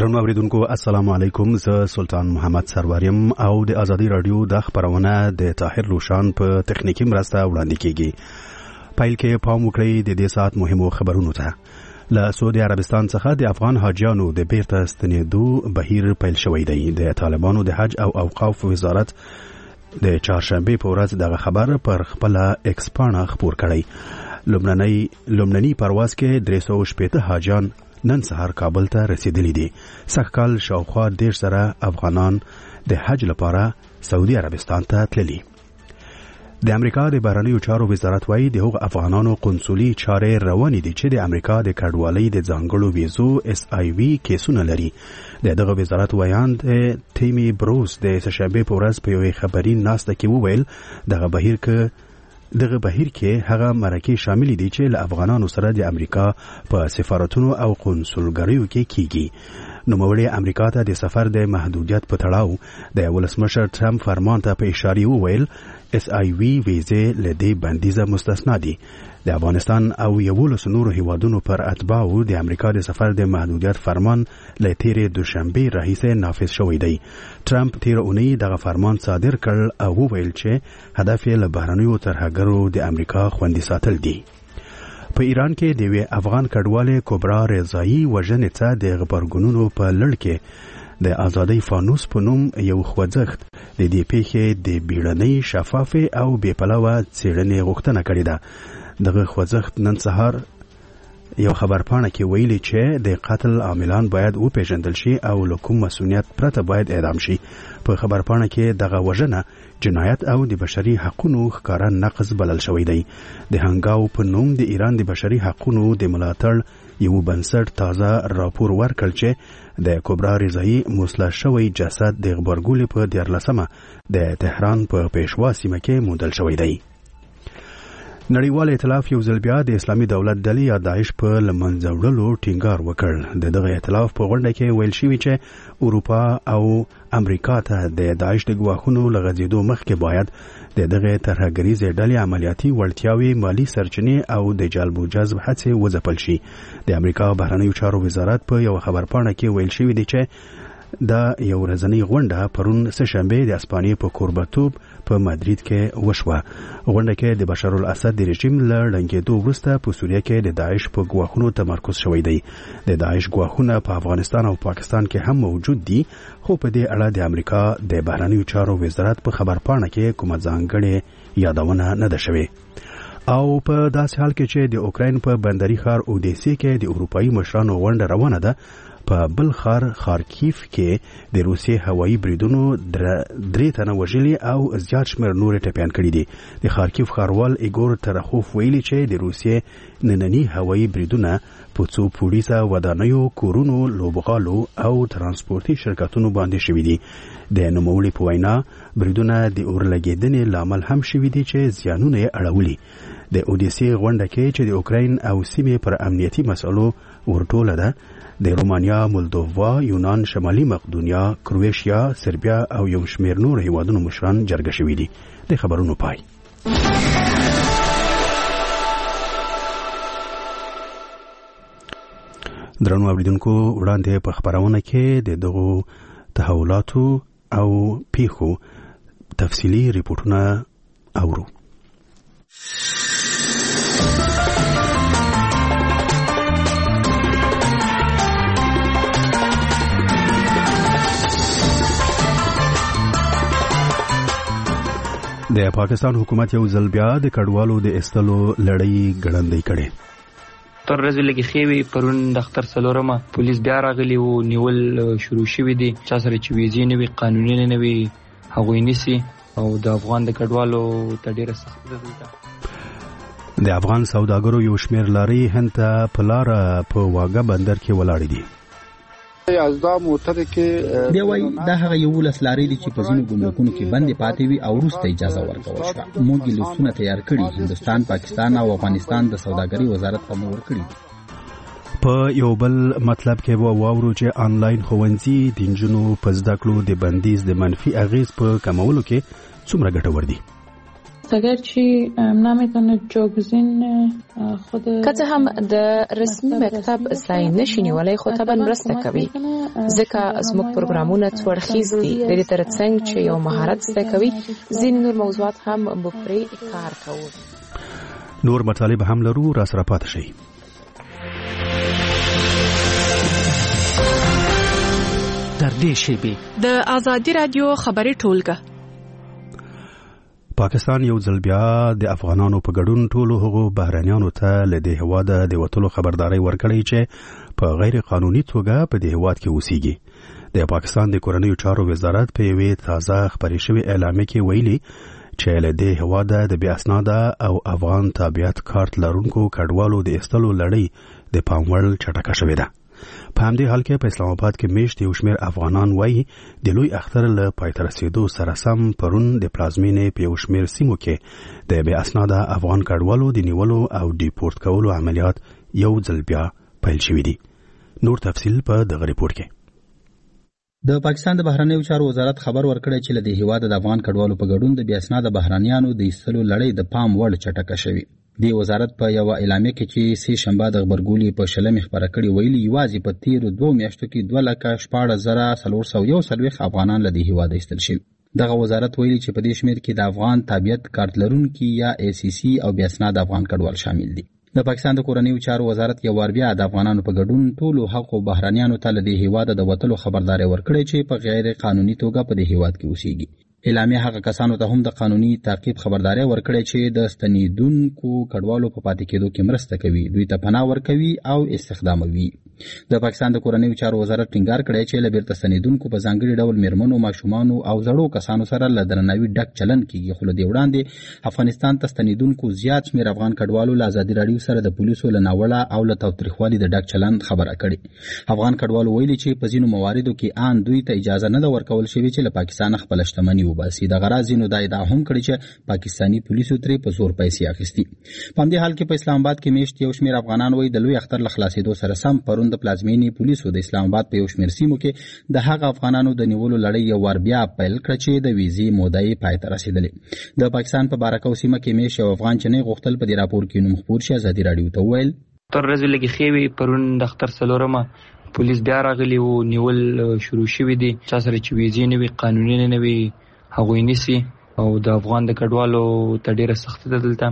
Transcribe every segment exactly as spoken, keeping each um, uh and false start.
درنو اوریدونکو السلام علیکم. زه سلطان محمد سروریم او د ازادي رادیو د خبرونه د طاهر روشان په تخنیکی مرسته وړاندې کیږي. پایل کې پام وکړئ د دې سات مهمو خبرونو ته. له سعودي عربستان څخه د افغان حاجیانو د بیرته ستنېدو بهیر پیل شوی دی. د طالبانو د حج او اوقاف وزارت د چهارشنبه په ورځ دغه خبر پر خپل ایکس پاڼه خپور کړی. لومړنی لومړنی پرواز کې درې سوه شپږ حاجیان نن سهار کابل ته رسیدلی دي. سږکال شاوخوا دېرش زره افغانان د حج لپاره سعودي عربستان ته تللي. د امریکا د بهرنیو چارو وزارت وايي د هغو افغانانو قنصلي چارې روانې دي چې د امریکا د کډوالۍ د ځانګړو ویزو اس آی وي کیسونه لري. د دغه وزارت ویاند تیمی بروس د سهشنبه په ورځ په یوې خبري ناسته کې وویل دغه بهیر کې دغه بهیر کې هغه مرکې شامل دي چې له افغانانو سره د امریکا په سفارتونو او قنصلګریو کې کیږي. نوموړي امریکا ته د سفر د محدودیت په تړاو د ولسمشر ټرمپ فرمان ته په اشاره وویل اس آی وي ویزې له دې بندیزه مستثنا دي. د افغانستان او یولس نورو هیوادونو پر اتباعو د امریکا د سفر د محدودیت فرمان له تیرې دوشنبه راهیسې نافذ شوی دی. ټرمپ تیر اونۍ دغه فرمان صادر کړ او وویل چې هدف یې له بهرنیو ترهګرو د امریکا خوندي ساتل دي. په ایران کې د یوې افغان کډوالې کبرا رضایی وژنې ته د غبرګونونو په لړ کې د ازادۍ فانوس په نوم یو خوځښت د دې پیښې د بیړنۍ شفافې او بې پلوه څېړنې غوښتنه کړې ده. دغه خوځښت نن سهار یو خبرپاڼه کې ویلي چې د قتل عاملان باید وپېژندل شي او له کوم مسؤلیت پرته باید اعدام شي. په خبرپاڼه کې دغه وژنه جنایت او د بشري حقوقو ښکاره نقض بلل شوی دی. د هنګاو په نوم د ایران د بشري حقوقو د ملاتړ یو بنسټ تازه راپور ورکړ چې د کبرا رضایی مسلح شوی جسد د غبرګولې په دیارلسمه د تهران په پیشوا سیمه کې موندل شوی دی. نړیوال ائتلاف یو ځل بیا د اسلامي دولت ډلې یا داعش په له منځه وړلو ټینګار وکړ. د دغه ائتلاف په غونډه کې ویل شوي چې اروپا او امریکا ته د داعش د ګواښونو له غځېدو مخکې باید د دغه ترهګریزې ډلې عملیاتي وړتیاوې، مالي سرچینې او د جلب و جذب هڅې وځپل شي. د امریکا بهرنیو چارو وزارت په یو خبرپاڼه کې ویل شوي دي چې دا یو ورځنۍ غونډه پرون سهشنبه د اسپانیې په کوربتوب په مادرید کې وشوه. غونډه کې د بشار الاسد د رژیم له ړنګېدو وروسته په سوریه کې د داعش په ګواښونو تمرکز شوی دی. د داعش ګواښونه په افغانستان او پاکستان کې هم موجود دي، خو په دې اړه د امریکا د بهرنیو چارو وزارت په خبرپاڼه کې کومه ځانګړې یادونه نه ده شوې. او په داسې حال کې چې د اوکراین په بندري ښار اودیسې کې د اروپایي مشرانو غونډه روانه ده، په بل ښار خارکیف کې د روسیې هوایي بریدونو درې تنه وژلي او زیات شمېر نور ټپیان کړي دي. د خارکیف ښاروال ایګور ترخوف ویلي چې د روسیې ننني هوایي بریدونه په څو پوړیزه ودانیو، کورونو، لوبغالو او ترانسپورتي شرکتونو باندې شوي دي. د نوموړي په وینا بریدونه د اورلګېدنې لامل هم شوي دي چې زیانونه یې اړولي. د اودیسې غونډه کې چې د اوکراین او سیمې پر امنیتي مسلو ورټوله ده، د رومانیا، مولدووا، یونان، شمالي مقدونیا، کرویشیا، سربیا او یو شمېر نور هیوادونو مشران جرګه شوي دي. د خبرونو پای. درنو اوریدونکو، وړاندې په خبرونه کې د دغو تحولاتو او پیښو تفصیلي ریپورتونه اورو. د پاکستان حکومت یو ځل بیا د کډوالو د ایستلو لړۍ ګړندۍ کړې. تر ورځې لږې ښې وې، پرون د اختر څلورمه پولیس بیا راغلي وو، نیول شروع شوي دي. چا سره چې ویزې نه وي، قانوني نه وي، هغوی نیسي او د افغان د کډوالو ته ډېره سختي ده. د افغان سوداګرو یو شمېر لارې هند ته په لاره په واګه بندر کې ولاړې دي. دی وایي دا هغه یولس لارې دي چې په ځینو ګمرکونو کې بندې پاتې وي او وروسته اجازه ورکول شوه. موږ یې لیستونه تیار کړي، هندوستان، پاکستان او افغانستان د سوداګرۍ وزارت ته مو ورکړي. په یو بل مطلب کې به واورو چې آنلاین ښوونځي د نجونو په زده کړو د بندیز د منفي اغیز په کمولو کې څومره ګټور دي. اگرچه نمیتونه جاگزین خود که هم د رسمي مکتب ځای نشي نیولی خو طبعا مرسته کوي ځکه زموږ پروګرامونه څوړخیز دي د دې ترڅنګ چې یو مهارت زده کوي ځینې نور موضوعات هم موږ پرې کار کوو. نور مطالب هم لرو، را سره پاتې شئ. در دې شیبې د آزادي رادیو خبري ټولګه. پاکستان یو ځل بیا د افغانانو په ګډون ټولو هغو بهرنیانو ته له دې هېواده د وتلو خبرداری ورکړی چې په غیر قانوني توګه په دې هېواد کې اوسیږي. د پاکستان د کورنیو چارو وزارت په یوې تازه خپرې شوې اعلامیه کې ویلي چې له دې هېواده د بې اسناده او افغان تابعیت کارت لرونکو کډوالو د ایستلو لړۍ د پام وړ چټکه شوې ده. په همدې حال کې په اسلام آباد کې میشت یو شمېر افغانان وایي د لوی اختر له پای ته رسېدو سره سم پرون د پلازمینې په یو شمېر سیمو کې د بې اسناده افغان کډوالو د نیولو او ډیپورټ کولو عملیات یو ځل بیا پیل شوي دي. نور تفصیل په دغه ریپورت کې. د پاکستان د بهرنیو چارو وزارت خبر ورکړی چې له دې هېواده د افغان کډوالو په ګډون د بې اسناده بهرنیانو د ایستلو لړۍ د پام وړ چټکه شوې. د وزارت په یو اعلامیه کې چې سه شنبه د خبرګولۍ په شلمې خبره کړې ویلي یوازې په تیرو دوه میاشتو کې دوه لکه شپاړس زره څلور سوه یو څلوېښت افغانان له دې هېواده ایستل شوي. دغه وزارت ویلي چې په دې شمېر کې د افغان تابعیت کارت لرونکي یا ای سی سی او بې اسناده افغان کډوال شامل دي. د پاکستان د کورنیو چارو وزارت یو وار بیا د افغانانو په ګډون ټولو حقو بهرنیانو ته له دې هېواده د وتلو خبرداری ورکړی چې په غیر قانوني توګه په دې هېواد کې اوسیږي. اعلامیه هغه کسانو ته هم د قانوني تعقیب خبرداری ورکړی چې د ستنیدونکو کډوالو په پاتې کېدو کې مرسته کوي، دوی ته پناه ورکوي او استخداموي. د پاکستان د کورنیو چارو وزارت ټینګار کړی چې له بیرته ستنیدونکو په ځانګړي ډول میرمنو، ماشومانو او زړو کسانو سره له درناوي ډک چلند کیږي. خو له دې وړاندې افغانستان ته ستنیدونکو زیات شمېر افغان کډوالو له ازادي راډیو سره د پولیسو له ناوړه او له تاوتریخوالي د ډک چلند خبره کړې. افغان کډوالو ویلي چې په ځینو مواردو کې آن دوی ته اجازه نه ده ورکول شوې چې له پاکستان خپل شتمني وباسي. دغه راز ځینو دا ادعا هم کړې چې پاکستاني پولیسو ترې په زور پیسې اخیستي. په همدې حال کې په اسلام آباد کې میشت یو شمېر افغانان وایي د لوی اختر له خلاصېدو سره سم پرون د پلازمینې پولیسو د اسلام آباد په یو شمېر سیمو کې د هغه افغانانو د نیولو لړۍ یو وار بیا پیل کړه چې د ویزې موده یې پای ته رسېدلې. د پاکستان په بارکو سیمه کې میشت یو افغان چې نه غوښتل په دې راپور کې نوم خپور شي ازادي راډیو ته وویل تر ورځې لږې ښې وې پرون د اختر څلورمه پولیس بیا راغلي وو، نیول شروع شوي دي. چا سره چې ویزې نه وي قانوني نه وي هغوی نیسي او د افغان د کډوالو ته ډېره سختي ده دلته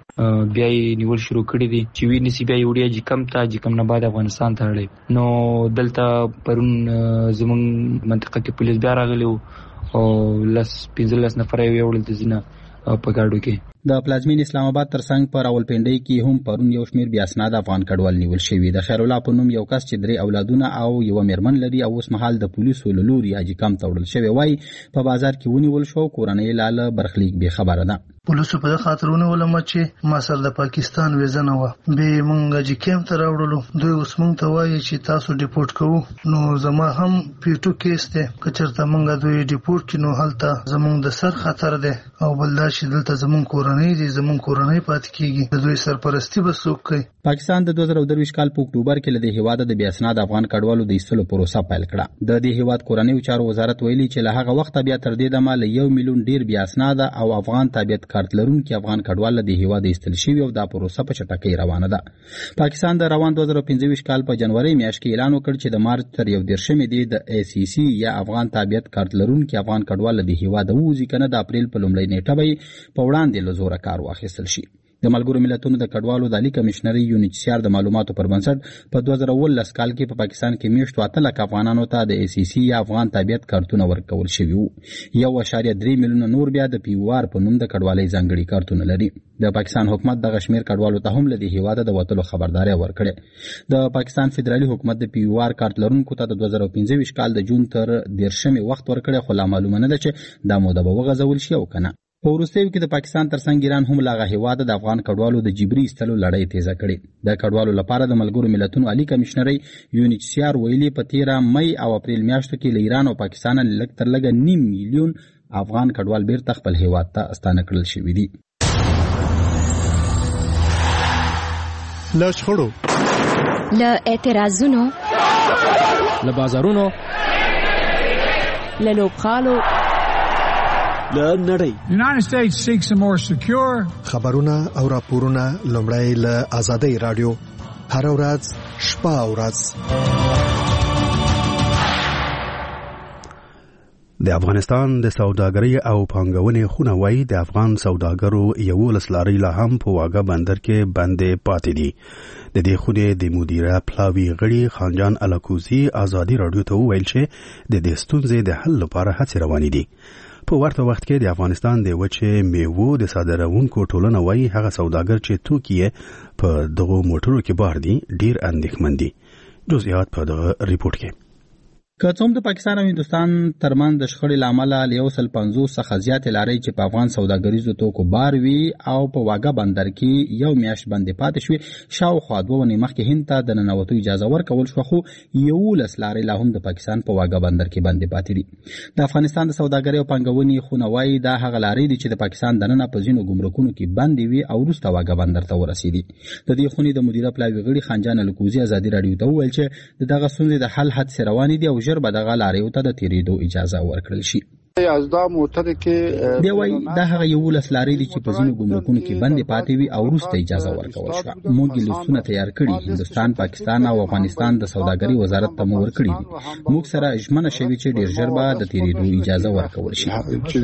بیا یې نیول شروع کړي دي چې وی نیسي بیا یې وړي جکم ته جکم نه بعد افغانستان ته اړوي. نو دلته پرون زموږ منطقه کې پولیس بیا راغلي وو او لس پنځلس نفره یې وړل د ځینه په ګاډو کې. د پلازمین اسلام آباد ترڅنګ په راولپنډۍ کې هم پرون یو شمېر بې اسناده افغان کډوال نیول شوي. د خیر الله په نوم یو کس چې درې اولادونه او یوه میرمن لري او اوس مهال د پولیسو له لوري حاجي کمپ ته وړل شوی وایي په بازار کې ونیول شو. کورنۍ لا له برخلیک بې خبره ده. پولیسو په دغه خاطر ونیولم چې ما سره د پاکستان ویزه نه وه. بیا موږ حاجي کمپ ته راوړلو. دوی اوس موږ ته وایي چې تاسو ډیپورټ کوو. نو زما هم پیټو کیس دی، که چېرته موږ دوی ډیپورټ کړي نو هلته زموږ د سر خطر دی او بل دا چې دلته زموږ کورنۍ دي، زموږ کورنۍ پاتې کېږي. د دوی سرپرستي به څوک کوي؟ پاکستان د دوه زره درویشت کال په اکتوبر کې له دې هېواده د بې اسناده افغان کډوالو د ایستلو پروسه پیل کړه. د دې هېواد کورنیو چارو وزارت ویلي چې له هغه وخته بیا تر دې دمه له یو میلیون ډېر بې اسناده او افغان تابعیت کارت لرونکي افغان کډوال له دې هېواده ایستل شوي او دا پروسه په چټکۍ روانه ده. پاکستان د روان دوه زره پنځه ویشت کال په جنوري میاشت کې اعلان وکړ چې د مارچ تر یو دېرشمې دې د ای سی سی یا افغان تابعیت کارت لرونکي افغان کډوال له دې هېواده ووځي، که نه د اپریل په لومړۍ نیټه به په وړاندې له زوره کار واخیستل شي. د ملګرو ملتونو د کډوالو د عالي کمشنري یو ان ایچ سی آر د معلوماتو پر بنسټ په دوه زره اوولس کال کې په پاکستان کې میاشتو اته لکه افغانانو ته د ای سی سی یا افغان تابعیت کارتونه ورکول شوي وو. یو اشاریه درې میلیونه نور بیا د پی او آر په نوم د کډوالۍ ځانګړي کارتونه لري. د پاکستان حکومت دغه شمېر کډوالو ته هم له دې هېواده د وتلو خبرداری ورکړې. د پاکستان فدرالي حکومت د پی او آر کارت لرونکو ته د دوه زره پنځه ویشت کال د جون تر دېرشمې وخت ورکړی، خو لا معلومه نه ده چې دا موده به وغځول شي او که نه. په وروستیو کې د پاکستان ترڅنګ ایران هم له هغه هېواده د افغان کډوالو د جبري ایستلو لړۍ تیزه کړې. د کډوالو لپاره د ملګرو ملتونو عالي کمشنري یو ان ایچ سی آر ویلي په تیره مئی او اپریل میاشتو کې له ایران او پاکستان لږ تر لږه نیم میلیون افغان کډوال بیرته خپل هېواد ته استانه کړل شوي دي. له شخړو، له اعتراضونو، له بازارونو، له لوبخالو له نړۍ. United States seeks a more secure. خبرونه او راپورونه لومړی له آزادۍ رادیو هر ورځ شپه او ورځ. د افغانستان د سوداګرۍ او پانګونې خونه وايي د افغان سوداګرو یولس لارې لا هم په واګه بندر کې بندې پاتې دي. د دې خونې د مدیره پلاوي غړي خانجان الکوزي آزادي رادیو ته وویل چې د دې ستونزې د حل لپاره هڅې روانې دي. په ورته وخت کې د افغانستان د وچې میوو د صادرونکو ټولنه وايي هغه سوداګر چې توکي په دغو موټرو کې بار دي ډیر اندېښمن دي. جزئیات په دغه ریپورت کې. که څوم د پاکستان او هندستان ترمن د شخړې لامل له یو سل پنځوس څخه زیات لارې چې په افغان سوداګریزو توکو بار وی او په واګه بندر کې یو میاشت باندې پاتې شوې، شاوخوا دوه ونې مخکې هند ته د ننوتو اجازه ورکول شو، خو یولس لارې لا هم د پاکستان په واګه بندر کې باندې پاتې دي. د افغانستان د سوداګرۍ او پانګونې خونه وايي دا هغه لارې دي چې د پاکستان دننه په ځینو ګمرکونو کې بندې وي او وروسته واګه بندر ته ورسېدي. د دې خونې د مدیره پلاوي غړي خانجان الکوزي آزادي رادیو ته وویل چې دغه ستونزې د حل هڅې روانې دي او ژر به دغه لارې ته د تیریدو اجازه ورکړل شي. یازده موټر کې دی وای دا هغه یولس لارې دي چې په ځینو ګمرکونو کې بندې پاتې وي او وروسته اجازه ورکول شوه. موږ لیستونه تیار کړي، هندستان، پاکستان او افغانستان د سوداګرۍ وزارت ته مو ورکړي دي. موږ سره ژمنه شوې چې ډیر ژر به د تیریدو اجازه ورکول شي.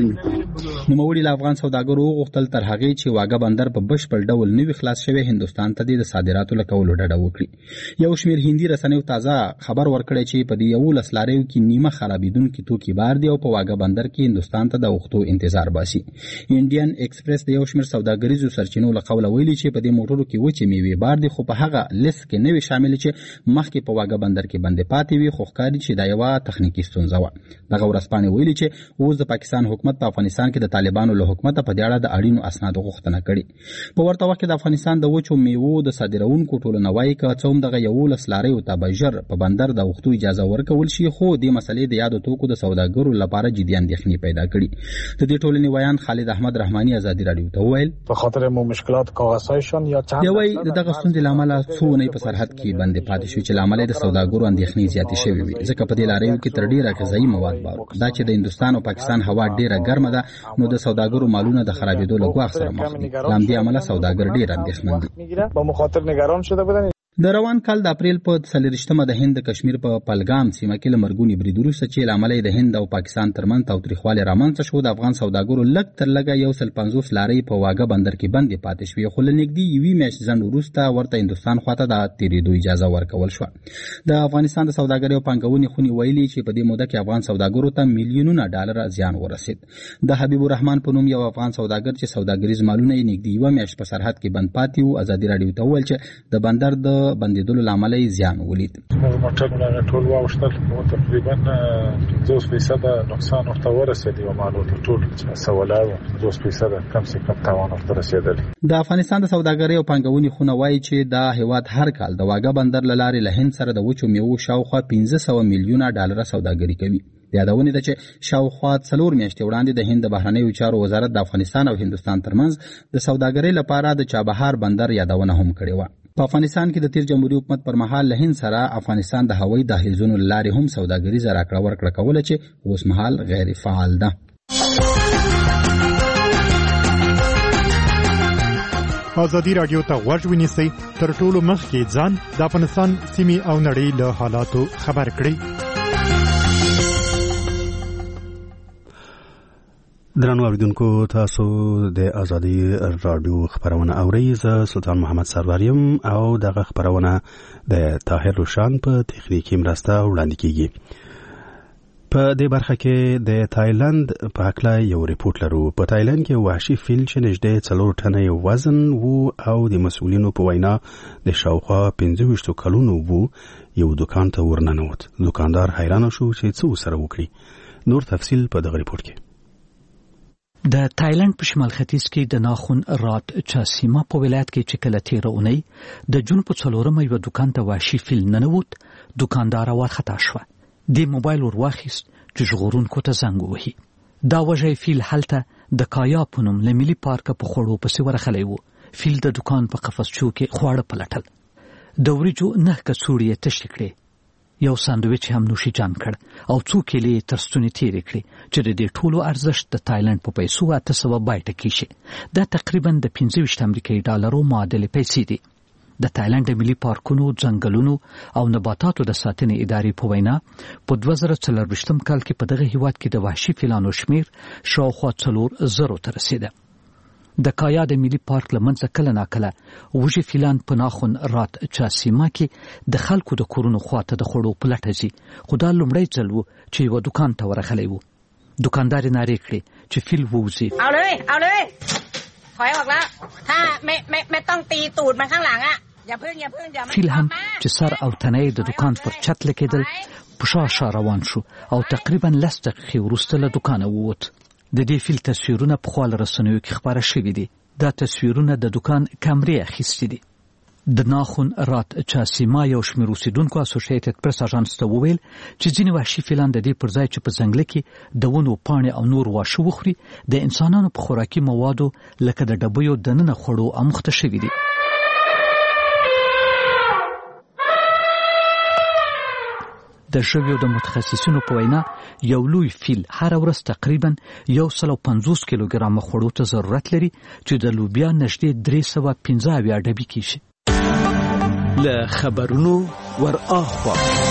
نوموړي له افغان سوداګرو غوښتل تر هغه چې واګه بندر په بشپړ ډول نوي خلاص شوی هندستان ته د صادراتو لکولو ډډه وکړي. یو شمېر هندي رسنیو تازه خبر ورکړی چې په دې یولس لارېو کې نیمه خرابېدونکي توکي بار دي او په واګه بندر کې هندستان ته د وختو انتظار باسي. انډین ایکسپریس د یو شمېر سوداګریزو سرچینو له قوله ویلي چې په دې موټرو کې وچې میوې بار دي، خو په هغه لیست کې نه وي شامل چې مخکې په واګه بندر کې بندې پاتې وي، خو ښکاري چې دا یوه تخنیکي ستونزه وه. دغه ورځپاڼې ویلي چې اوس د پاکستان حکومت په افغانستان کې د طالبانو له حکومته په دې اړه د اړینو اسنادو غوښتنه کړې. په ورته وخت کې د افغانستان د وچو میوو د صادرونکو ټولنه وايي که څه هم دغه یولس لارېو ته به ژر په بندر د وختو اجازه ورکول شي، خو دې مسلې د یادو توکو د سوداګرو لپاره جدي اندېښنې پیدا کړي. د دې ټولنې ویان خالد احمد رحماني آزادي رادیو ته وویل په خاطر مو مشکلات کاغذهایشان یا چند دی وایي دغه ستونزې له امله څو اونۍ په سرحد کې بندې پاتې شوې چې له امله د سوداګرو اندېښنې زیاتې شوې وي، ځکه په دې لارېو کې تر ډېره غذایي مواد بار دا چې د هندوستان او پاکستان هوا ډېره ګرمه ده، نو د سوداګرو مالونه د خرابېدو له ګواښ سره مخ دي. له همدې امله سوداګر ډېر اندېښمن دي. با مخاطر نگران شده بودن. د روان کال د اپریل په څلېرویشتمه د هند د کشمیر په پلګام سیمه کې له مرګوني برید وروسته چې له امله د هند او پاکستان ترمنځ تاوتریخوالی رامنځته شو، د افغان سوداګرو لږ تر لږه یو سل پنځوس لارۍ په واګه بندر کې بندې پاتې شوې، خو له نږدې یوې میاشتې ځنډ وروسته ورته هندوستان خواته د تېرېدو اجازه ورکول شوه. د افغانستان د سوداګرۍ او پانګونې خونې ویلي چې په دې موده کې افغان سوداګرو ته میلیونونه ډالر زیان ورسېد. د حبیب الرحمن په نوم یو افغان سوداګر چې سوداګریز مالونه یې نږدې یوه میاشت په سرحد کې بند پاتې وو، ازادي راډیو ته وویل چې د بندر د بندېدلو له امله یې زیان ولید. موټرونه ټول واوښتل، تقریبا پنځوس فیصده نقصان ورته ورسېدی او مال ورته ټول سوله پنځوس فیصده کم سې کم تاوان ورته رسېدلی. د افغانستان د سوداګرۍ او پانګونې خونه وایي چې دا هیواد هر کال د واګه بندر له لارې له هند سره د وچو میوو شاوخوا پنځه سوه میلیونه ډالره سوداګري کوي. د یادونې ده چې شاوخوا څلور میاشتې وړاندې د هند د بهرنیو چارو وزارت د افغانستان او هندوستان ترمنځ د سوداګرۍ لپاره د چابهار بندر یادونه هم کړې وه. په افغانستان کې د تیر جمهوریت حکومت پر مهال له هند سره افغانستان د هوایي دهلیزونو له لارې هم سوداګریزه راکړه ورکړه کوله چې اوس مهال غیر فعال ده. آزادي رادیو ته غوږ ونیسئ، تر ټولو مخکې ځان د افغانستان سیمې او نړۍ له حالاتو خبر کړئ. درنو اوریدونکو، تاسو د آزادي رادیو خبرونه اورئ. زه سلطان محمد سروریم او دغه خبرونه د طاهر روشان په تخنیکي مرسته وړاندې کیږي. په دې برخه کې د تایلند په هکله یو ریپورت لرو. په تایلند کې وحشي فیل چې نږدې څلور ټنه وزن وو او د مسؤلینو په وینا د شاوخوا پنځه ویشتو کلونو وو، یو دکان ته ورننوت. دکاندار حیران شو چې څه ورسره وکړي. نور تفصیل په دغه ریپورت کې. د تایلند په شمال ختیځ کې د ناخون رات چاسیما په ولایت کې چې کله تیره اونۍ د جون په څلورمه یوه دکان ته وحشي فیل ننوت، دکاندار وارخطا شوه. د موبایل ور واخیست چې ژغورونکو ته زنګ ووهي. دا وژی فیل هلته د کایا په نوم له ملي پارکه په خوړو پسې ورغلی و. فیل د دکان په قفسچو کې خواړه پلټل. د وریجو نه کڅوړې یې تشې کړې. یو ساندویچ هم نوشي جان کړ او څو کیلې تر ستوني تیرې کړې چې د دې ټولو ارزښت د تایلند په پیسو اته سوه بایټه کېږي. دا تقریبا د پنځه ویشت امریکایي ډالرو معادلې پیسې دي. د تایلند د ملي پارکونو، ځنګلونو او نباتاتو د ساتنې ادارې په وینا په دوه زره څلرویشتم کال کې په دغه هیواد کې د وحشي فیلانو شمیر شاوخوا څلور زرو ته رسیده. د کایا د ملي پارک لمنځه کله ناکله وږي فیلان په ناخن رات چاسیما کې د خلکو د کورونو خواته د خوړو په لټه ځي، خو دا لومړی ځل و چې یوه دوکان ته ورغلی و. دوکاندار یې نارې کړې چې فیل ووځي. เอาเลยเอาเลยถอยออกแล้วถ้าไม่ไม่ไม่ต้องตีตูดมันข้างหลังอ่ะอย่าพึ่งอย่าพึ่งอย่า فیل هم چې سر او تنه د دوکان پر چت لګېدل په شا شا روان شو او تقریبا لس دقیقې وروسته له دوکانه ووت. د دې فیل تصویرونه په خپل رسنیو کې خبره شوي دي. دا تصویرونه د دوکان کیمرې اخیستي دي. د ناخن رات چاسیما یو شمېر اوسیدونکو اسوسییټډ پریس اژانس ته وویل چې ځینې وحشي فیلان د دې پر ځای چې په ځنګله کې د ونو پاڼې او نور واښه وخوري د انسانانو په خوراکي موادو لکه د ډبیو دننه خوړو اموخته شوي دي. د ژویو د متخصصینو په وینا یو لوی فیل هر ورځ تقریبا یو سل او پنځوس کیلوګرامه خوړو ته ضرورت لري چې د لوبیا نږدې درې سوه پنځه اویا ډبې کېږي. له خبرونو ور اخوا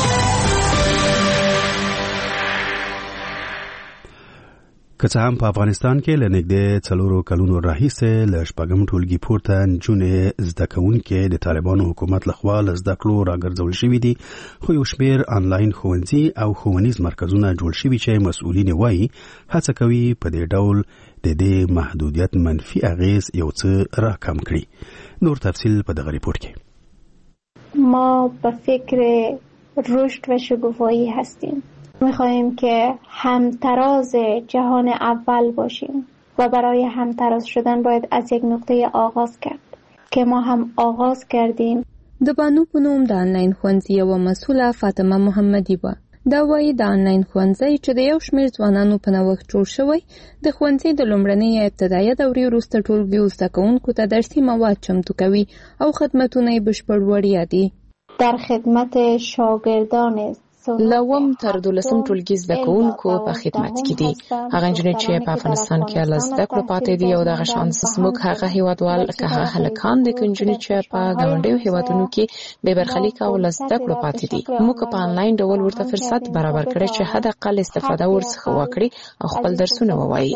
که څه هم په افغانستان کې له نږدې څلورو کلونو راهیسې له شپږم ټولګي پورته نجونې زده کوونکې د طالبانو حکومت لخوا له زده کړو راګرځول شوي دي، خو یو شمېر آنلاین ښوونځي او ښوونیز مرکزونه جوړ شوي چې مسؤلین وایي هڅه کوي په دې ډول د دې محدودیت منفي اغیز یو څه راکم کړي. نور تفصیل په دغه ریپورت کې. ما به فکر رشد و شکوفایی هستیم. می‌خواهیم که همتراز جهان اول باشیم و برای همتراز شدن باید از یک نقطه آغاز کرد که ما هم آغاز کردیم. د بانو په نوم د آنلاین ښوونځي یوه مسؤله فاطمه محمدي وه. دا وایي د آنلاین ښوونځی چې د یو شمېر ځوانانو په نوښت جوړ شوی د ښوونځي د لومړنۍ ابتدایه دورې وروسته ټولګیو زده کوونکو ته درسي مواد چمتو کوي او خدمتونه یې بشپړ وړیا دي. در خدمت شاگردان لوم تر دولسم ټولګي زده کوونکو په خدمت کې دي. هغه نجونې چې په افغانستان کې له زده کړو پاتې دي او دغه شان زموږ هغه هیوادوال که هغه هلکان دي که نجونې چې په ګاونډیو هیوادونو کې بې برخلیک او له زده کړو پاتې دي، موږ په آنلاین ډول ورته فرصت برابر کړی چې حد اقل استفاده ورڅخه وکړي او خپل درسونه ووایي.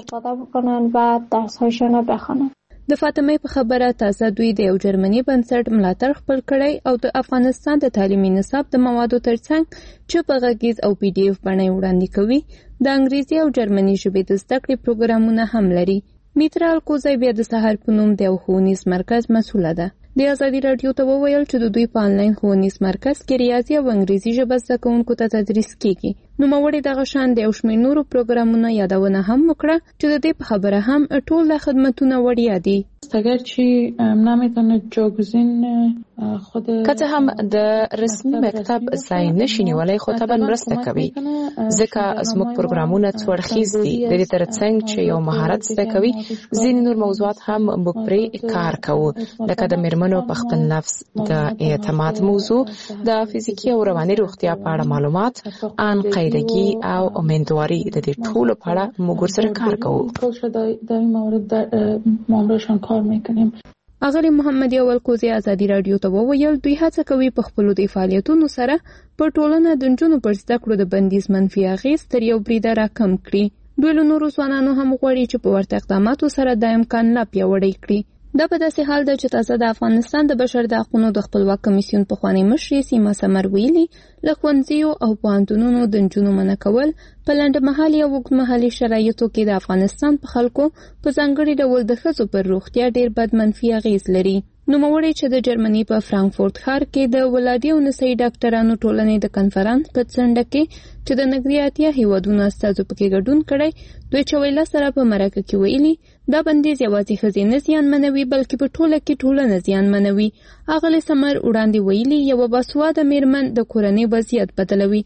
د فاطمه په خبره تازه دوی د یو جرمني بنسټ ملاتړ خپل کړی او د افغانستان د تعلیمي نصاب د موادو ترڅنګ چې په غږیز او پی ډی اف بڼه وړاندې کوي د انګریزي او جرمني ژبې د زده کړې پروګرامونه هم لري. میترا الکوزی بیا د سهار په نوم د یو ښوونیز مرکز مسؤله ده. د ازادي راډیو ته وویل چې د دوی په آنلاین ښوونیز مرکز کې ریاضي او انګریزي ژبه زده کوونکو ته تدریس کیږي. نوموړي دغه شان د یو شمېر نورو پروګرامونو یادونه هم وکړه چې د دې په خبره هم ټول خدمتونه وړیا دي. اگرچه نمیتونه جایگزین خود که څه هم د رسمي مکتب ځای نشي نیولی خو طبعا مرسته کوي ځکه زموږ پروګرامونه څوړخیز دي. د دې ترڅنګ چې یو مهارت زده کوي ځینې نور موضوعات هم موږ پرې کار کوو لکه د میرمنو په خپل نفس د اعتماد موضوع، د فزیکي او رواني روغتیا په اړه معلومات، ان قاعدګي او امیندواري. د دې ټولو په اړه موږ ورسره کار کوو. د این مورد معاملهشان کار میکنیم. اغلی محمدي اول کوزي ازادي رادیو ته وویل دوی هڅه کوي په خپل د فعالیتونو سره په ټولنه د نجونو پر زده کړو د بندیز منفي اغېز تر یو بریده راکم کړي. دوی له نورو ځوانانو هم غواړي چې په ورته اقداماتو سره د امکان لا پیاوړی کړي. دا په داسې حال ده چې تازه د افغانستان د بشر د حقوقو د خپلواک کمیسیون پخوانی مشرې سیما سمر ویلي له ښوونځیو او پوهنتونونو د نجونو منع کول په لنډمهالي او اوږدمهالي شرایطو کې د افغانستان په خلکو په ځانګړي ډول د ښځو پر روغتیا ډېر بد منفي اغېز لري. نوموړی چې د جرمني په فرانکفورت ښار کې د ولادي او نسایي ډاکټرانو ټولنې د کنفرانس په څنډه کې چې د نږدې اتیا هیوادونو استازو پکې ګډون کړی، دوی چویله سره په مرکه کې ویلي دا بندیز یوازې ښځې نه زیانمنوي بلکې په ټوله کې ټولنه زیانمنوي. اغلې سمر وړاندې ویلي یوه باسواده میرمن د کورنۍ وضعیت بدلوي.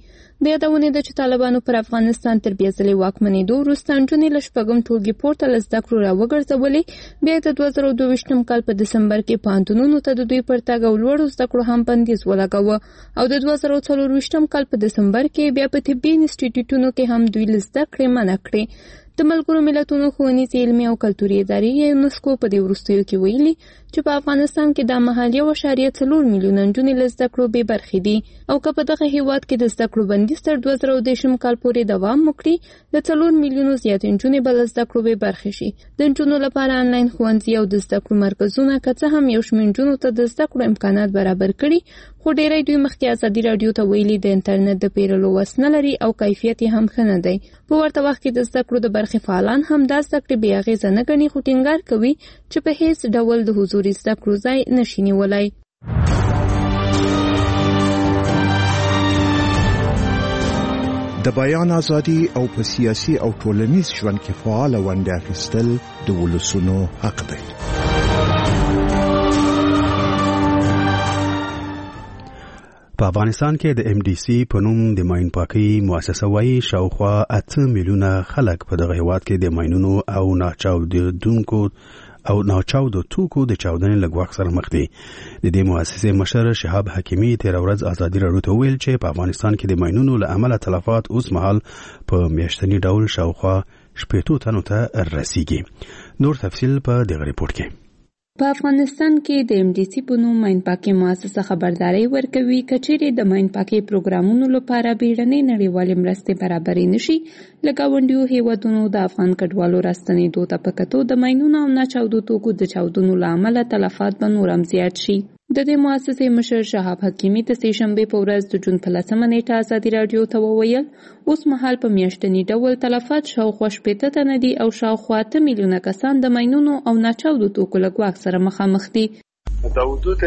د یادونې ده چې طالبانو پر افغانستان تر بیا ځلې واکمنېدو وروسته نجونې له شپږم ټولګي پورته له زده کړو راوګرځولې. بیا د دوه زره دوه ویشتم کال په دسمبر کې پوهنتونونو ته د دوی پر تګ او لوړو زده کړو هم بندیز ولګاوه او د دوه زره څلور ویشتم کال په دسمبر کې بیا په طبي انسټیټیوټونو کې هم دوی له زده کړې منع کړې. د ملګرو ملتونو ښوونیزې علمي او کلتوري ادارې یونسکو په دې وروستیو کې ویلي چې په افغانستان کې د مهال یو اعشاریه څلور میلیونه نجونې له زده کړو بې برخې دي او که په دغه هیواد کې د زده کړو بندیز تر دوه زره دېرشم کال پورې دوام وکړي د څلور میلیونو زیات نجونې به له زده کړو بې برخې شي. د نجونو لپاره آنلاین ښوونځي او د زده کړو مرکزونه که څه هم یو شمېر نجونو ته د زده کړو امکانات برابر کړي خو ډېری دوی مخکې ازادي راډیو ته ویلي د انټرنیټ د پیرلو وس نه لري او کیفیت یې هم ښه نه دی. په ورته وخت کې د زده کړو د برخې فعالان هم دا زده کړې بې اغېزه نه ګڼي خو ټینګار کوي چې په هیڅ ډول د حضوري زده کړو ځای نشي نیولی. د بیان ازادي او په سیاسي او ټولنیز ژوند کې فعال ونډه اخیستل د ولسونو حق دی. په افغانستان کې د ام ډي سي په نوم د ماین پاکي مؤسسه وايي شاوخوا اته میلیونه خلک په دغه هیواد کې د ماینونو او ناچاودونکو او ناچاودو توکو د چاودنې له ګواښ سره مخ دي. د دې مؤسسې مشر شهاب حکیمي تیر ورځ ازادي راډیو ته ویل چې په افغانستان کې د ماینونو له امله تلفات اوس مهال په میاشتني ډول شاوخوا شپږ تنو ته رسیږي. نور تفصیل په دغه ریپورت کې. په افغانستان کې د ام ډي سي په نوم ماین پاکي مؤسسه خبرداري ورکوي کچېرې د ماین پاکي پروګرامونو لپاره بیړنۍ نړیوالې مرستې برابرې نشي لکه ونډیو هیوادونو د افغان کډوالو راستنېدو ته په کتو د ماینونو او ناچاودو توکو د چاودنو له امله تلفات به نور هم زیات شي. د دې مؤسسې مشر شهاب حکیمي د سې شنبې په ورځ د جون په لسمه نیټه ازادي راډیو ته وویل اوس مهال په میاشتني ډول تلفات شاوخوا شپېته تنه دي او شاوخوا اته میلیونه کسان د ماینونو او ناچاودو توکو له ګواښ سره مخامخ دي. در حدود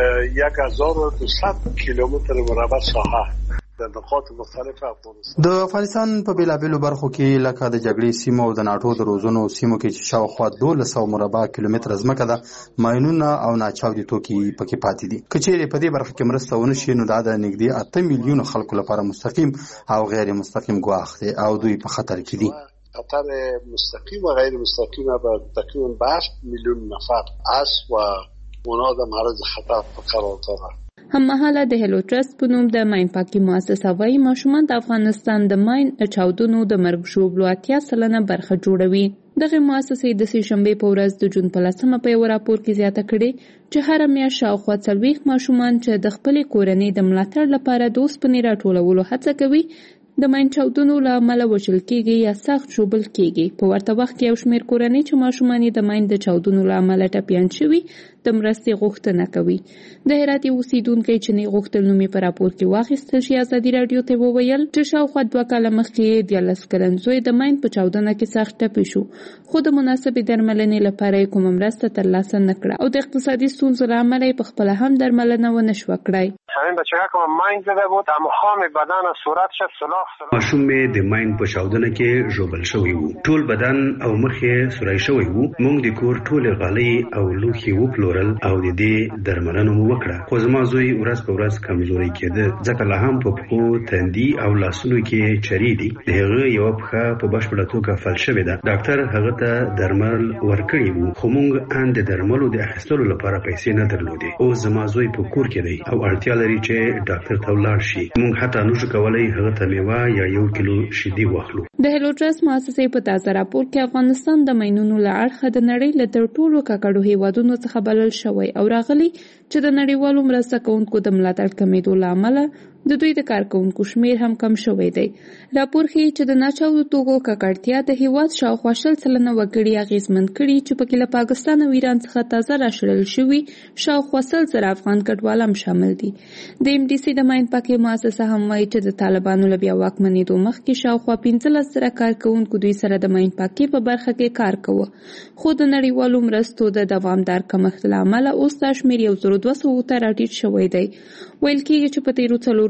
یک هزار و دویست کیلومتر مربع ساحه د نقاط مختلف افغانستان د افغانستان په بیلابیلو برخو کې لکه د جګړې سیمو او د ناټو د روزونو سیمو کې چې شاوخوا دولس سوه مربع کیلومتر ځمکه ده ماینونه او ناچاودي توکي پکې پاتې دي. که چیرې په دې برخه کې مرسته ونه شي نو دا د نږدې اته میلیونو خلکو لپاره مستقیم او غیر مستقیم ګواښ دی او دوی په خطر کې دي. خطر مستقیم و غیر مستقیم به تقریبا به هفت میلیون نفر است و اونا در معرض خطر قرار دارند. هممهاله د هلو ټرست په نوم د ماین پاکي مؤسسه وايي ماشومان د افغانستان د ماین چاودنو د مرګ ژوبلو اتیا سلنه برخه جوړوي. دغه مؤسسې د سې شنبې په ورځ د جون په لسمه په یو راپور کې زیاته کړې چې هره میاشت شاوخوا څلوېښت ماشومان چې د خپلې کورنۍ د ملاتړ لپاره د اوسپنې راټولولو هڅه کوي د ماین چاودنو له امله وژل کېږي یا سخت ژوبل کېږي. په ورته وخت کې یو شمېر کورنۍ چې ماشومان یې د ماین د چاودنو له امله ټپیان شوي د مرستې غوښتنه کوي. د هرات یو اوسېدونکی چې نه غوښتل نوم یې په راپور کې واخیستل شي ازادي راډیو ته وویل چې شاوخوا دوه کاله مخکې دیارلس کلن زوی د ماین په چاودنه کې سخت ټپي شو خو د مناسبې درملنې لپاره یې کومه مرسته ترلاسه نه کړه او د اقتصادي ستونزو له امله یې په خپله هم درملنه ونه شوه کړی. همین بچه‌ها که ماین زده بود تمام بدن و صورتش سوراخ سوراخ ماشوم مې د ماین په چاودنه کې ژوبل شوی وو. ټول بدن او مخ یې سوری شوی وو. موږ د کور ټولې غالۍ او لوښي وپلورل او د دې درملنه مو وکړه خو زما زوی ورځ په ورځ کمزوری کېده ځکه لا هم په پښو تندي او لاسونو کې چرې دي. د هغه یوه پښه په بشپړه توګه فلج شوې ده. ډاکټر هغه ته درمل ورکړي وو خو موږ ان د درملو د اخیستلو لپاره پیسې نه درلودې. اوس زما زوی په کور کې دی او اړتیا لري چې ډاکټر ته ولاړ شي. موږ حتی نشو کولی هغه ته میوه یا یو کیلو شیدې واخلو. د هلو ټرست مؤسسې په تازه راپور کې افغانستان د ماینونو له اړخه د نړۍ له تر ټولو ککړو هیوادونو څخه بلل شوی او راغلی چې د نړیوالو مرسته کوونکو د ملاتړ کمیدو له امله د دوی د کارکونکو شمیر هم کم شوی دی. راپور ښیي چې د ناچاودو توکو ککړتیا د هیواد شاوخوا شل سلنه وګړي اغېزمن کړي چې پکې له پاکستان او ایران څخه تازه راشړل شوي شاوخوا سل زره افغان کډوال هم شامل دي. د ام ډي سي د ماین پاکي مؤسسه هم وایي چې د طالبانو له بیا واکمنېدو مخکې شاوخوا پنځلس زره کارکونکو دوی سره د ماین پاکي په برخه کې کار کوه خو د نړیوالو مرستو د دوامدار کمښت له امله اوس دا شمېر یو زر دوه سوو ته راټیټ شوی دی. ویل کېږي چې په تېرو څلورو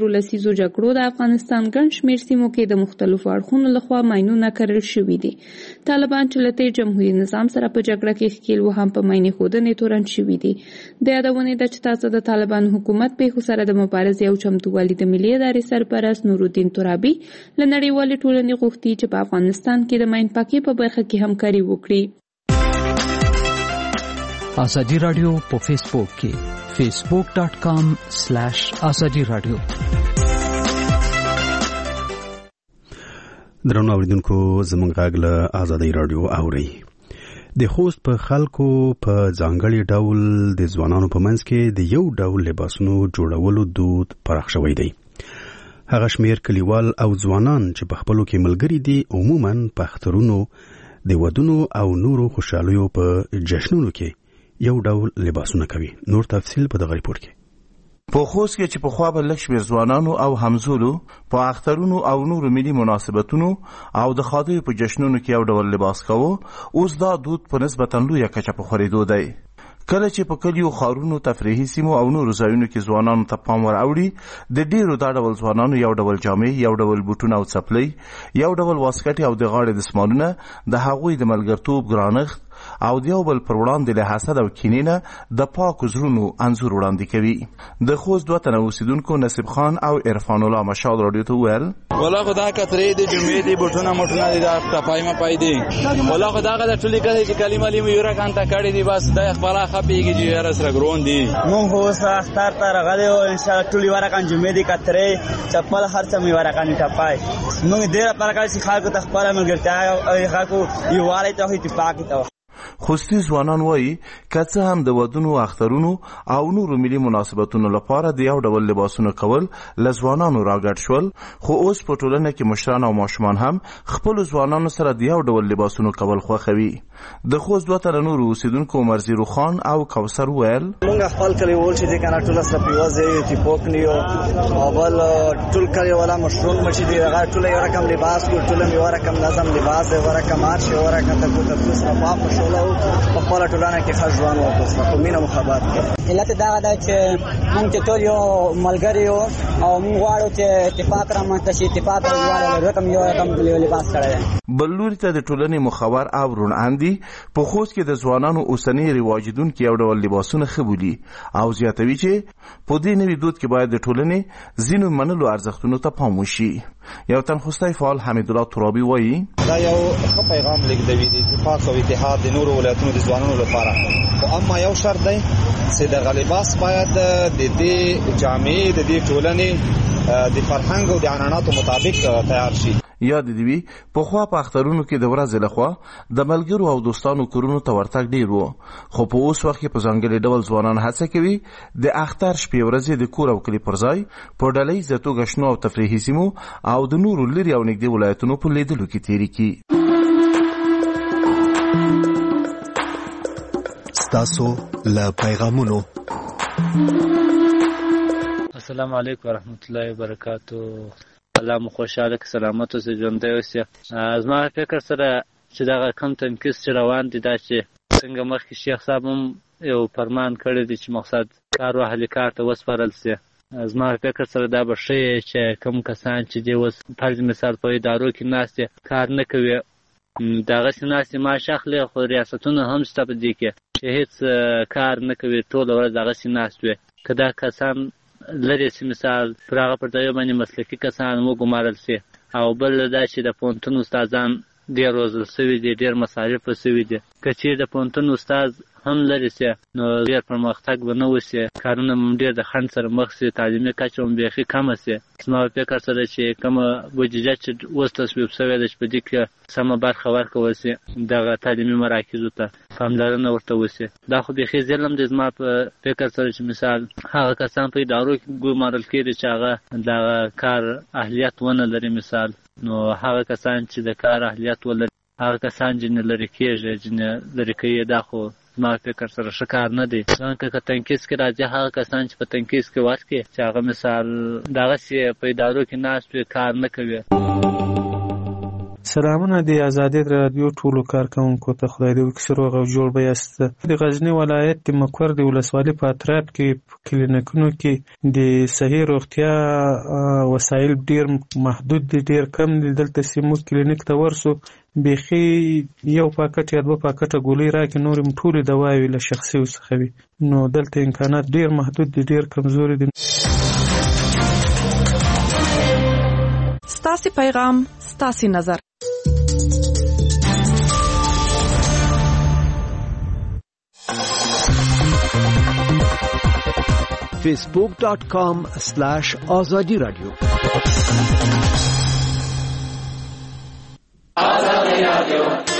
نورو لسیزو جګړو د افغانستان ګڼ شمېر سیمو کې د مختلفو اړخونو لخوا ماینونه کرل شوي دي. طالبان چې له تېر جمهوري نظام سره په جګړه کې ښکېل و هم په ماینې ښودنې تورن شوي دي. د یادونې ده چې تاسو د طالبان حکومت پیښو سره د مبارزې او چمتووالي د ملي ادارې سرپرست نورالدین ترابي له نړیوالې ټولنې غوښتي چې په افغانستان کې د ماین پاکۍ په برخه کې همکاري وکړي. ازادي رادیو په فیسبوک کې فیسبوک ډاٹ کام سلیش ازادي رادیو. درنو اوریدونکو زموږ غږ له ازادي رادیو اوري. د خوست په خلکو په ځانګړي ډول د ځوانانو په منځ کې د یو ډول لباسونو جوړولو دود پراخ شوی دی. هغه شمیر کلیوال او ځوانان چې په خپلو کې ملګري دي عموماً په اخترونو د ودونو او نورو خوشحالیو په جشنونو کې یو ډول لباسونه کوي. نور تفصیل په دغه ریپورت کې. په خوست کې چې په خوا به لږ شمېر ځوانانو او همزولو په اخترونو او نورو ملي مناسبتونو او د ښادیو په جشنونو کې یو ډول لباس کوو، اوس دا دود په نسبتاً لویه کچه په خورېدو دی. کله چې په کلیو، ښارونو، تفریحي سیمو او نورو ځایونو کې ځوانانو ته پام ور اوړي، د ډیرو دا ډول ځوانانو یو ډول جامې، یو ډول بوټونه او څپلۍ، یو ډول واسکټې او د غاړې دستمالونه د هغوی د ملګرتوب ګرانښت او د یو بل پر وړاندې له حسد او کینې نه د پاکو زړونو انځور وړاندې کوي. د خوست دوه تنه اوسېدونکو نصیب خان او عرفان الله مشال راډیو ته وویل: والله خو دا کترې دي، جمعې دي، بوټونه موټونه دي، دا ټپای مپای دي. والله خو دا غدا ټولې کړي چې کلمه لیم یو راکان ته کړي دي، بس دا خپل خپيږي چې یاره سره ګرون دي. مونږ هو سره اختر ته راغلي او ان شاء الله ټولې ورکان جمعې دي، کترې چپل هر څه می ورکان ټپای. مونږ ډېر پرکار چې خلکو ته خپل ملګرتیا او خلکو یو والي ته اتفاق ته. خوستی ځوانان وایي که څه هم د ودونو، اخترونو او نورو ملي مناسبتونو لپاره د یو ډول لباسونه کول له ځوانانو راګډ شول، خو اوس په ټولنه کې مشران او ماشومان هم خپلو ځوانانو سره د یو ډول لباسونو کول خوښوي. د خوست دوه تنه نورو اوسېدونکو عمر زیرو خان او کوثر وویل: مونږ خپل کلیوال چې دی که نه ټوله سره په یوه ځای اتفاق نیو او بل ټول کلیوالا مشرون مچې دي، هغه ټوله یو رقم لباس کړو، ټوله مې یو رقم نظم لباس دی، یو رقم هر شی یو رقم تکو تفوس نه پاک شوله په خپله ټولنه کې ښه ژوند وکړو په مینه محبت کې. علت دغه ده چې مونږ چې ټول یو ملګري یو او مونږ غواړو چې اتفاق رامنځته شي، اتفاق غواړو رقم یو رقم لباس کړی دی. بل لوري ته د ټولنې مخور او روڼ اندي په خوست کې د ځوانانو اوسنی رواجدونکي یو ډول لباسونه ښه بولي او زیاتوي چې په دې نوي دود کې باید د ټولنې ځینو منلو ارزښتونو ته پام وشي. یو تن خوستی فعال حمیدالله ترابي وایي: دا یو ښه پیغام لېږدوي د اتفاق او اتحاد د نورو ولایتونو د ځوانانو لپاره، خو اما یو شرط دی چې دغه لباس باید د دې جامې د دې ټولنې د فرهنګ او د عنعناتو مطابق تیار شي. یاد دی وی په خوا په اخترونو کې د ورځې لخوا د ملګرو او دوستانو کورونو ته ورتګ ډیر وو، خو په اوس وخت کې په ځانګړي ډول ځوانان هڅه کوي د اختر شپې ورځې د کور او کلي پر ځای په ډلهییزه توګه شنو او تفریحي سیمو او د نورو لرې او نږدې ولایتونو په لیدلو کې تېرې کړي. ستاسو له پیغامونو. السلام علیکم ورحمت الله وبرکاتو. الله مو خوشاله که سلامت اوسئ، ژوندی اوسئ. زما فکر سره چې دغه کم تنکیس چې روان دي، دا چې څنګه مخکې شیخ صاحب هم یو فرمان کړی دی چې مقصد کار و اهلي کار ته وسپارل سي. زما فکر سره دا به ښه چې کوم کسان چې دی اوس فرض مثال په ادارو کې ناست دي کار نه کوي، دغسې ناست دي معاش اخلي، خو ریاستونه هم شته په دې کې چې هېڅ کار نه کوي، ټوله ورځ دغسې ناست وي. که دا کسان لري چې مثال پر هغه پر ځایو باندې مسلکي کسان وګمارل سي، او بل دا چې د پوهنتون استادان ډېر روزل سوي دي، ډېر مصارف سوي دي. که چېرې د پوهنتون استاد هم لري سي نو ډېر پرمختګ به نه وسي، کارونه هم ډېر د خنډ سره مخ سي، تعلیمي کچه هم بیخي کمه سي. زما فکر سره چې کومه بودیجه چې اوس تصویب سوې ده چې په دې کې سمه برخه ورکول سي، دغه تعلیمي مراکزو ته پاملرنه ورته وسي. دا خو بیخي ظلم دی زما په فکر سره چې مثال هغه کسان په ادارو کې ګمارل کېږي چې هغه دغه کار اهلیت ونه لري، مثال نو هغه کسان چې د کار اهلیت ولري هغه کسان جنې لرې کېږي، جنې لرې کوي. دا خو زما فکر سره ښه کار نه دی. ځکه که تنکیس کې راځي هغه کسان چې په تنکیس کې ورکړي چې هغه مثال دغسې په ادارو کې ناست وي، کار نه کوي. سلامونه د آزادي رادیو ټولو کارکونکو ته، خدای دې وکړي روغ او جوړ به یاست. د غزنی ولایت د مقر د ولسوالۍ په اطراف کې کلینیکونو کې د صحي روغتیا وسایل ډیر محدود دي، ډیر کم دي. دلته سیمو کلینیک ته ورسو بیخي یو پاکټ یا دوه پاکټه ګولۍ راکې، نورې ټولې دواوې له شخصي څخه وي. نو دلته امکانات ډیر محدود دي، ډیر کمزوري دي. ستاسې پیغام ستاسې نظر. فیسبوک ڈاٹ کام سلیش آزادی رادیو. آزادی رادیو